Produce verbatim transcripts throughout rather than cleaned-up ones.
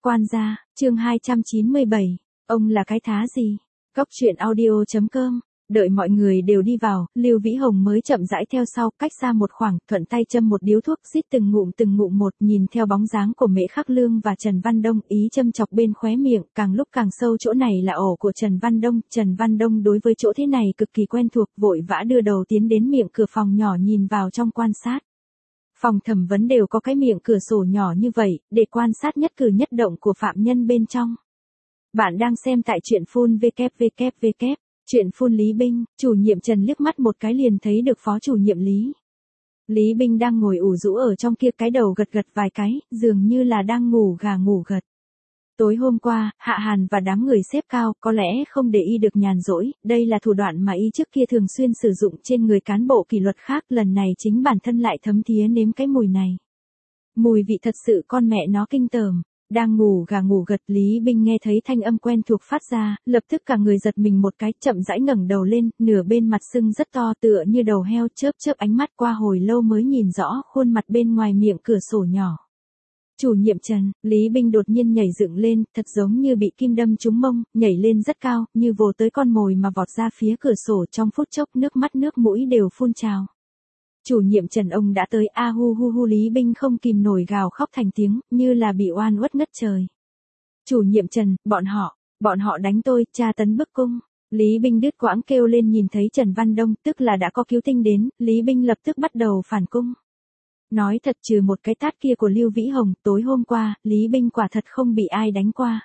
Quan gia, chương hai trăm chín mươi bảy, ông là cái thá gì? Cốc truyện audio chấm com. Đợi mọi người đều đi vào, Lưu Vĩ Hồng mới chậm rãi theo sau, cách xa một khoảng, thuận tay châm một điếu thuốc, rít từng ngụm từng ngụm một, nhìn theo bóng dáng của Mễ Khắc Lương và Trần Văn Đông, ý châm chọc bên khóe miệng, càng lúc càng sâu. Chỗ này là ổ của Trần Văn Đông, Trần Văn Đông đối với chỗ thế này cực kỳ quen thuộc, vội vã đưa đầu tiến đến miệng cửa phòng nhỏ nhìn vào trong quan sát. Phòng thẩm vấn đều có cái miệng cửa sổ nhỏ như vậy, để quan sát nhất cử nhất động của phạm nhân bên trong. Bạn đang xem tại truyện phun vê kép vê kép vê kép. Chuyện phun Lý Binh, chủ nhiệm Trần liếc mắt một cái liền thấy được phó chủ nhiệm Lý. Lý Binh đang ngồi ủ rũ ở trong kia, cái đầu gật gật vài cái, dường như là đang ngủ gà ngủ gật. Tối hôm qua, Hạ Hàn và đám người xếp cao có lẽ không để y được nhàn rỗi, đây là thủ đoạn mà y trước kia thường xuyên sử dụng trên người cán bộ kỷ luật khác, lần này chính bản thân lại thấm thía nếm cái mùi này. Mùi vị thật sự con mẹ nó kinh tởm. Đang ngủ gà ngủ gật, Lý Binh nghe thấy thanh âm quen thuộc phát ra, lập tức cả người giật mình một cái, chậm rãi ngẩng đầu lên, nửa bên mặt sưng rất to tựa như đầu heo, chớp chớp ánh mắt, qua hồi lâu mới nhìn rõ khuôn mặt bên ngoài miệng cửa sổ nhỏ. Chủ nhiệm Trần, Lý Binh đột nhiên nhảy dựng lên, thật giống như bị kim đâm trúng mông, nhảy lên rất cao, như vồ tới con mồi mà vọt ra phía cửa sổ, trong phút chốc nước mắt nước mũi đều phun trào. Chủ nhiệm Trần ông đã tới, a hu hu hu, Lý Binh không kìm nổi gào khóc thành tiếng, như là bị oan uất ngất trời. Chủ nhiệm Trần, bọn họ, bọn họ đánh tôi, tra tấn bức cung. Lý Binh đứt quãng kêu lên, nhìn thấy Trần Văn Đông, tức là đã có cứu tinh đến, Lý Binh lập tức bắt đầu phản cung. Nói thật, trừ một cái tát kia của Lưu Vĩ Hồng, tối hôm qua, Lý Binh quả thật không bị ai đánh qua.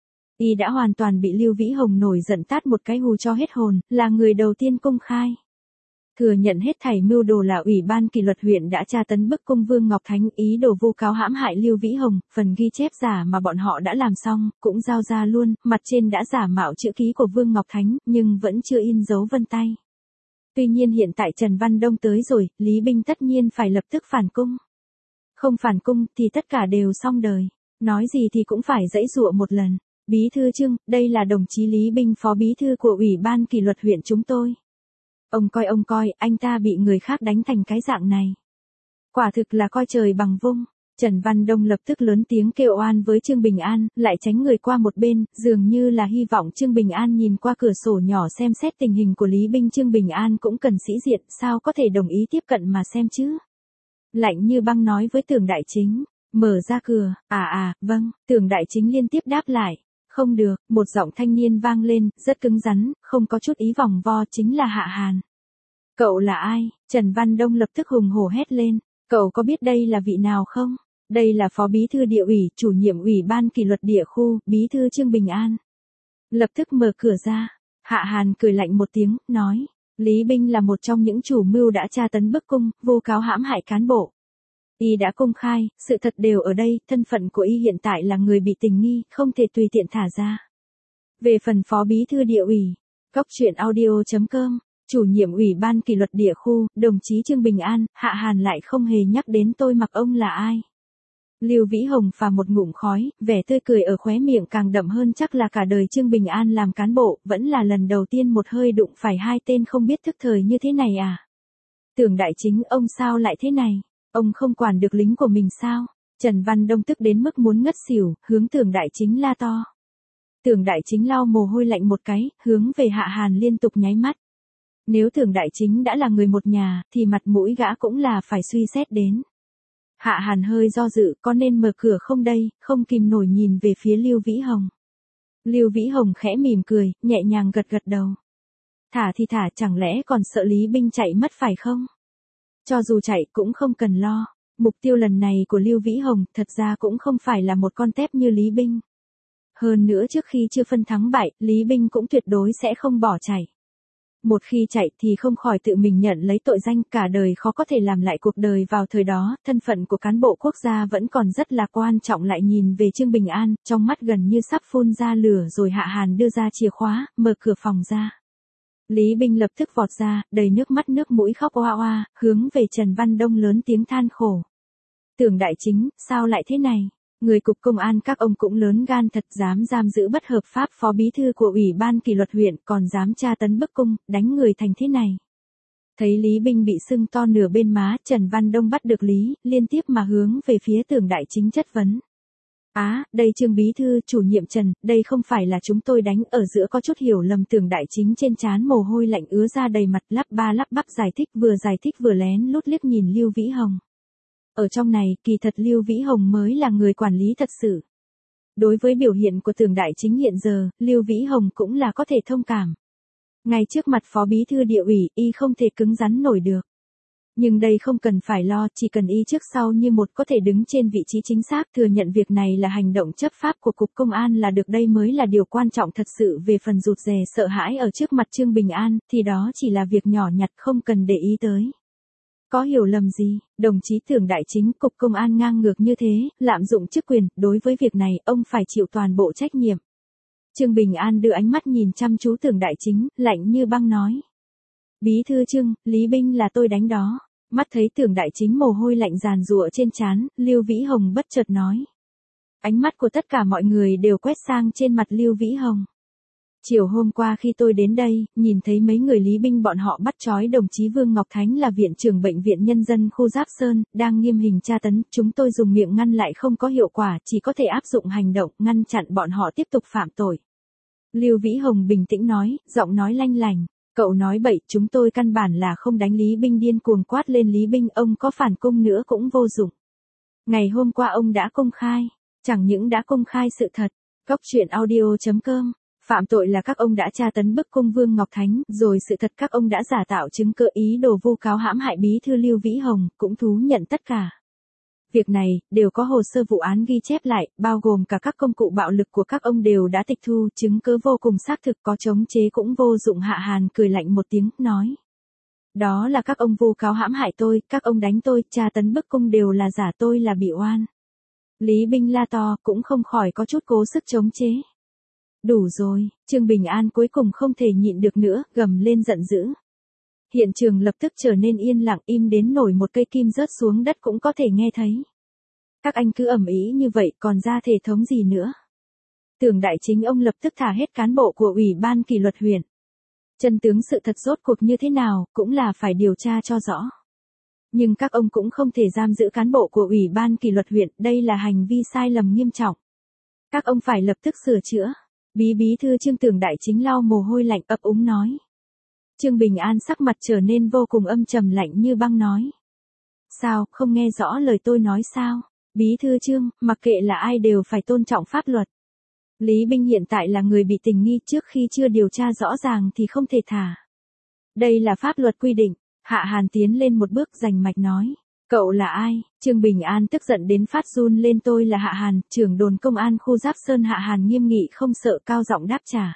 Y đã hoàn toàn bị Lưu Vĩ Hồng nổi giận tát một cái hù cho hết hồn, là người đầu tiên công khai thừa nhận hết thảy mưu đồ là Ủy ban kỷ luật huyện đã tra tấn bức cung Vương Ngọc Thánh, ý đồ vu cáo hãm hại Lưu Vĩ Hồng, phần ghi chép giả mà bọn họ đã làm xong, cũng giao ra luôn, mặt trên đã giả mạo chữ ký của Vương Ngọc Thánh, nhưng vẫn chưa in dấu vân tay. Tuy nhiên hiện tại Trần Văn Đông tới rồi, Lý Binh tất nhiên phải lập tức phản cung. Không phản cung thì tất cả đều xong đời, nói gì thì cũng phải giãy giụa một lần. Bí thư Trương, đây là đồng chí Lý Binh, phó bí thư của Ủy ban kỷ luật huyện chúng tôi. Ông coi ông coi, anh ta bị người khác đánh thành cái dạng này. Quả thực là coi trời bằng vung. Trần Văn Đông lập tức lớn tiếng kêu oan với Trương Bình An, lại tránh người qua một bên, dường như là hy vọng Trương Bình An nhìn qua cửa sổ nhỏ xem xét tình hình của Lý Binh. Trương Bình An cũng cần sĩ diện, sao có thể đồng ý tiếp cận mà xem chứ. Lạnh như băng nói với Tưởng Đại Chính, mở ra cửa, à à, vâng, Tưởng Đại Chính liên tiếp đáp lại. Không được, một giọng thanh niên vang lên, rất cứng rắn, không có chút ý vòng vo, chính là Hạ Hàn. Cậu là ai? Trần Văn Đông lập tức hùng hổ hét lên, cậu có biết đây là vị nào không? Đây là phó bí thư địa ủy, chủ nhiệm ủy ban kỷ luật địa khu, bí thư Trương Bình An. Lập tức mở cửa ra, Hạ Hàn cười lạnh một tiếng, nói, Lý Binh là một trong những chủ mưu đã tra tấn bức cung, vu cáo hãm hại cán bộ. Y đã công khai, sự thật đều ở đây, thân phận của Y hiện tại là người bị tình nghi, không thể tùy tiện thả ra. Về phần phó bí thư địa ủy, cốc truyện audio chấm com, chủ nhiệm ủy ban kỷ luật địa khu, đồng chí Trương Bình An, Hạ Hàn lại không hề nhắc đến tôi, mặc ông là ai. Lưu Vĩ Hồng phà một ngụm khói, vẻ tươi cười ở khóe miệng càng đậm hơn, chắc là cả đời Trương Bình An làm cán bộ, vẫn là lần đầu tiên một hơi đụng phải hai tên không biết thức thời như thế này à. Tưởng Đại Chính, ông sao lại thế này? Ông không quản được lính của mình sao? Trần Văn Đông tức đến mức muốn ngất xỉu, hướng Tưởng Đại Chính la to. Tưởng Đại Chính lau mồ hôi lạnh một cái, hướng về Hạ Hàn liên tục nháy mắt. Nếu Tưởng Đại Chính đã là người một nhà, thì mặt mũi gã cũng là phải suy xét đến. Hạ Hàn hơi do dự, có nên mở cửa không đây, không kìm nổi nhìn về phía Lưu Vĩ Hồng. Lưu Vĩ Hồng khẽ mỉm cười, nhẹ nhàng gật gật đầu. Thả thì thả, chẳng lẽ còn sợ Lý Binh chạy mất phải không? Cho dù chạy cũng không cần lo, mục tiêu lần này của Lưu Vĩ Hồng thật ra cũng không phải là một con tép như Lý Binh. Hơn nữa trước khi chưa phân thắng bại, Lý Binh cũng tuyệt đối sẽ không bỏ chạy. Một khi chạy thì không khỏi tự mình nhận lấy tội danh, cả đời khó có thể làm lại cuộc đời. Vào thời đó, thân phận của cán bộ quốc gia vẫn còn rất là quan trọng. Lại nhìn về Trương Bình An, trong mắt gần như sắp phun ra lửa rồi. Hạ Hàn đưa ra chìa khóa, mở cửa phòng ra. Lý Binh lập tức vọt ra, đầy nước mắt nước mũi khóc oa oa, hướng về Trần Văn Đông lớn tiếng than khổ. Tưởng Đại Chính, sao lại thế này? Người cục công an các ông cũng lớn gan thật, dám giam giữ bất hợp pháp phó bí thư của Ủy ban kỷ luật huyện, còn dám tra tấn bức cung, đánh người thành thế này. Thấy Lý Binh bị sưng to nửa bên má, Trần Văn Đông bắt được Lý, liên tiếp mà hướng về phía Tưởng Đại Chính chất vấn. Á, đây Trương bí thư, chủ nhiệm Trần, đây không phải là chúng tôi đánh, ở giữa có chút hiểu lầm. Tưởng Đại Chính trên trán mồ hôi lạnh ứa ra đầy mặt, lắp ba lắp bắp giải thích, vừa giải thích vừa lén lút liếc nhìn Lưu Vĩ Hồng. Ở trong này, kỳ thật Lưu Vĩ Hồng mới là người quản lý thật sự. Đối với biểu hiện của Tưởng Đại Chính hiện giờ, Lưu Vĩ Hồng cũng là có thể thông cảm. Ngay trước mặt phó bí thư địa ủy, y không thể cứng rắn nổi được. Nhưng đây không cần phải lo, chỉ cần y trước sau như một có thể đứng trên vị trí chính xác, thừa nhận việc này là hành động chấp pháp của Cục Công an là được, đây mới là điều quan trọng thật sự. Về phần rụt rè sợ hãi ở trước mặt Trương Bình An, thì đó chỉ là việc nhỏ nhặt không cần để ý tới. Có hiểu lầm gì, đồng chí Tưởng Đại Chính, Cục Công an ngang ngược như thế, lạm dụng chức quyền, đối với việc này, ông phải chịu toàn bộ trách nhiệm. Trương Bình An đưa ánh mắt nhìn chăm chú Tưởng Đại Chính, lạnh như băng nói. Bí thư Trương, Lý Binh là tôi đánh đó. Mắt thấy Tưởng Đại Chính mồ hôi lạnh giàn giụa trên trán, Lưu Vĩ Hồng bất chợt nói. Ánh mắt của tất cả mọi người đều quét sang trên mặt Lưu Vĩ Hồng. Chiều hôm qua khi tôi đến đây, nhìn thấy mấy người Lý Binh bọn họ bắt trói đồng chí Vương Ngọc Thánh là viện trưởng bệnh viện nhân dân khu Giáp Sơn, đang nghiêm hình tra tấn, chúng tôi dùng miệng ngăn lại không có hiệu quả, chỉ có thể áp dụng hành động, ngăn chặn bọn họ tiếp tục phạm tội. Lưu Vĩ Hồng bình tĩnh nói, giọng nói lanh lành. Cậu nói bậy, chúng tôi căn bản là không đánh. Lý Binh điên cuồng quát lên. Lý Binh, ông có phản cung nữa cũng vô dụng. Ngày hôm qua ông đã công khai, chẳng những đã công khai sự thật. Góc truyện audio chấm com, phạm tội là các ông đã tra tấn bức cung Vương Ngọc Thánh, rồi sự thật các ông đã giả tạo chứng cứ ý đồ vu cáo hãm hại bí thư Lưu Vĩ Hồng, cũng thú nhận tất cả. Việc này, đều có hồ sơ vụ án ghi chép lại, bao gồm cả các công cụ bạo lực của các ông đều đã tịch thu, chứng cứ vô cùng xác thực, có chống chế cũng vô dụng. Hạ Hàn cười lạnh một tiếng, nói. Đó là các ông vu cáo hãm hại tôi, các ông đánh tôi, tra tấn bức cung đều là giả, tôi là bị oan. Lý Binh la to, cũng không khỏi có chút cố sức chống chế. Đủ rồi, Trương Bình An cuối cùng không thể nhịn được nữa, gầm lên giận dữ. Hiện trường lập tức trở nên yên lặng, im đến nổi một cây kim rớt xuống đất cũng có thể nghe thấy. Các anh cứ ầm ĩ như vậy còn ra thể thống gì nữa. Tưởng Đại Chính ông lập tức thả hết cán bộ của Ủy ban kỷ luật huyện. Chân tướng sự thật rốt cuộc như thế nào, cũng là phải điều tra cho rõ. Nhưng các ông cũng không thể giam giữ cán bộ của Ủy ban kỷ luật huyện, đây là hành vi sai lầm nghiêm trọng. Các ông phải lập tức sửa chữa. Bí bí thư Trương Tưởng Đại Chính lau mồ hôi lạnh ấp úng nói. Trương Bình An sắc mặt trở nên vô cùng âm trầm lạnh như băng nói. Sao, không nghe rõ lời tôi nói sao? Bí thư Trương, mặc kệ là ai đều phải tôn trọng pháp luật. Lý Binh hiện tại là người bị tình nghi, trước khi chưa điều tra rõ ràng thì không thể thả. Đây là pháp luật quy định. Hạ Hàn tiến lên một bước rành mạch nói. Cậu là ai? Trương Bình An tức giận đến phát run lên. Tôi là Hạ Hàn, trưởng đồn công an khu Giáp Sơn. Hạ Hàn nghiêm nghị không sợ, cao giọng đáp trả.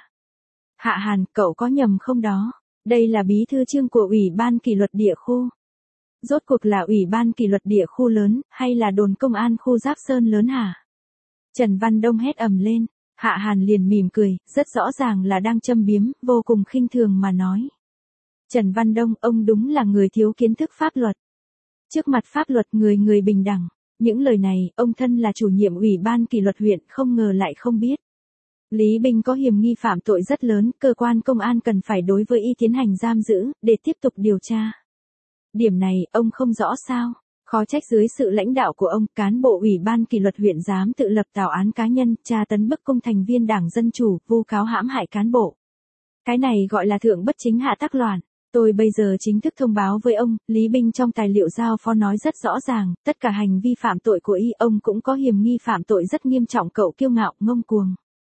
Hạ Hàn, cậu có nhầm không đó? Đây là bí thư Trương của Ủy ban kỷ luật địa khu. Rốt cuộc là Ủy ban kỷ luật địa khu lớn, hay là đồn công an khu Giáp Sơn lớn hả? Trần Văn Đông hét ầm lên. Hạ Hàn liền mỉm cười, rất rõ ràng là đang châm biếm, vô cùng khinh thường mà nói. Trần Văn Đông, ông đúng là người thiếu kiến thức pháp luật. Trước mặt pháp luật người người bình đẳng. Những lời này, ông thân là chủ nhiệm Ủy ban kỷ luật huyện, không ngờ lại không biết. Lý Binh có hiểm nghi phạm tội rất lớn, cơ quan công an cần phải đối với y tiến hành giam giữ, để tiếp tục điều tra. Điểm này, ông không rõ sao? Khó trách dưới sự lãnh đạo của ông, cán bộ Ủy ban kỷ luật huyện dám tự lập tạo án cá nhân, tra tấn bức cung thành viên Đảng Dân Chủ, vu cáo hãm hại cán bộ. Cái này gọi là thượng bất chính hạ tắc loạn. Tôi bây giờ chính thức thông báo với ông, Lý Binh trong tài liệu giao phó nói rất rõ ràng, tất cả hành vi phạm tội của y, ông cũng có hiểm nghi phạm tội rất nghiêm trọng. Cậu kiêu ngạo, ngông cuồng.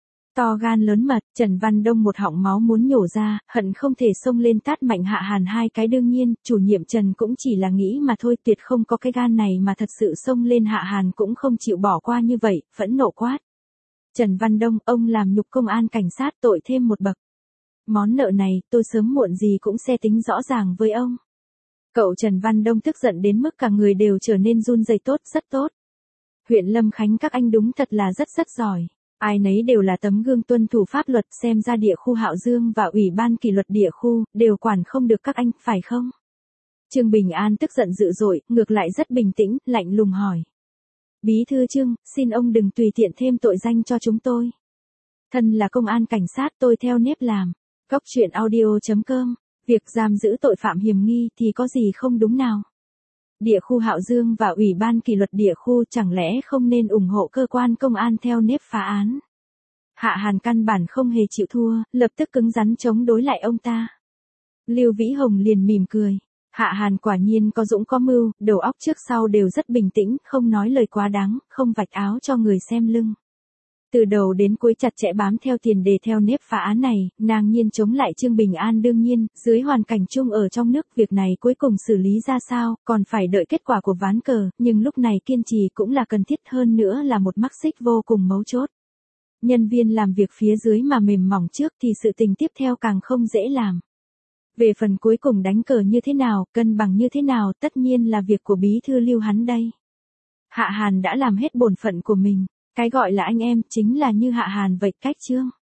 To gan lớn mật, Trần Văn Đông một họng máu muốn nhổ ra, hận không thể xông lên tát mạnh Hạ Hàn hai cái. Đương nhiên, chủ nhiệm Trần cũng chỉ là nghĩ mà thôi, tuyệt không có cái gan này mà thật sự xông lên. Hạ Hàn cũng không chịu bỏ qua như vậy, phẫn nộ quát. Trần Văn Đông, ông làm nhục công an cảnh sát, tội thêm một bậc. Món nợ này, tôi sớm muộn gì cũng sẽ tính rõ ràng với ông. Cậu Trần Văn Đông tức giận đến mức cả người đều trở nên run rẩy. Tốt, rất tốt. Huyện Lâm Khánh các anh đúng thật là rất rất giỏi. Ai nấy đều là tấm gương tuân thủ pháp luật, xem ra địa khu Hạo Dương và Ủy ban kỷ luật địa khu, đều quản không được các anh, phải không? Trương Bình An tức giận dữ dội, ngược lại rất bình tĩnh, lạnh lùng hỏi. Bí thư Trương, xin ông đừng tùy tiện thêm tội danh cho chúng tôi. Thân là công an cảnh sát, tôi theo nếp làm. Góc truyện audio chấm com, việc giam giữ tội phạm hiểm nghi thì có gì không đúng nào? Địa khu Hạo Dương và Ủy ban kỷ luật địa khu chẳng lẽ không nên ủng hộ cơ quan công an theo nếp phá án. Hạ Hàn căn bản không hề chịu thua, lập tức cứng rắn chống đối lại ông ta. Lưu Vĩ Hồng liền mỉm cười. Hạ Hàn quả nhiên có dũng có mưu, đầu óc trước sau đều rất bình tĩnh, không nói lời quá đáng, không vạch áo cho người xem lưng. Từ đầu đến cuối chặt chẽ bám theo tiền đề theo nếp phá án này, nàng nhiên chống lại Trương Bình An. Đương nhiên, dưới hoàn cảnh chung ở trong nước, việc này cuối cùng xử lý ra sao, còn phải đợi kết quả của ván cờ, nhưng lúc này kiên trì cũng là cần thiết, hơn nữa là một mắc xích vô cùng mấu chốt. Nhân viên làm việc phía dưới mà mềm mỏng trước thì sự tình tiếp theo càng không dễ làm. Về phần cuối cùng đánh cờ như thế nào, cân bằng như thế nào, tất nhiên là việc của bí thư Lưu hắn đây. Hạ Hàn đã làm hết bổn phận của mình, cái gọi là anh em chính là như Hạ Hàn vậy cách chương.